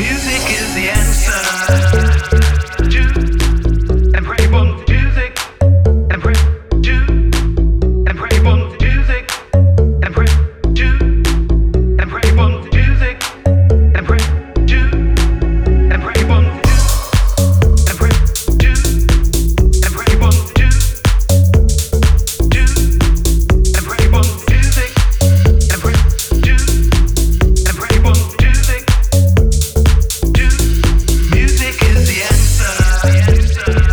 Music is the answer. And pray for music. And pray to. And pray for music. And pray to. And pray for music. And pray to. And pray for music. And pray to. And pray for music. And pray for music. And pray to. And pray for music. Music is the answer.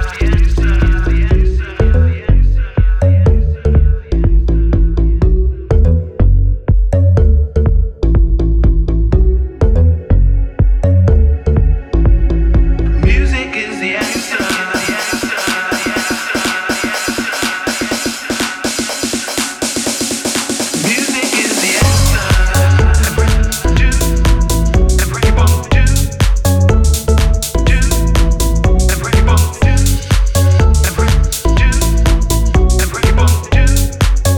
Music is the answer. Music is the answer. And pray to. And pray for music. And pray for music. And pray to. And pray for music.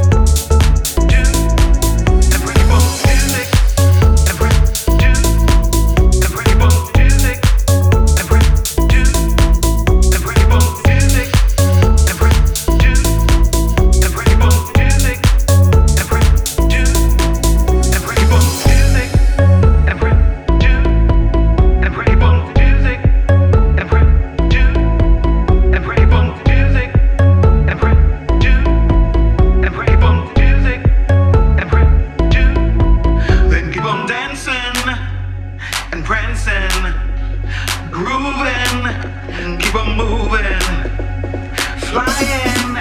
And pray for music. And pray to. And pray for music. And pray to. And pray for music. And pray to. And pray for music. And pray to. And pray for music. And pray to. And pray for music. And pray to. And pray for music. And pray to. And pray for music. And pray to. Then keep on dancing and prancing, grooving, keep on moving, flying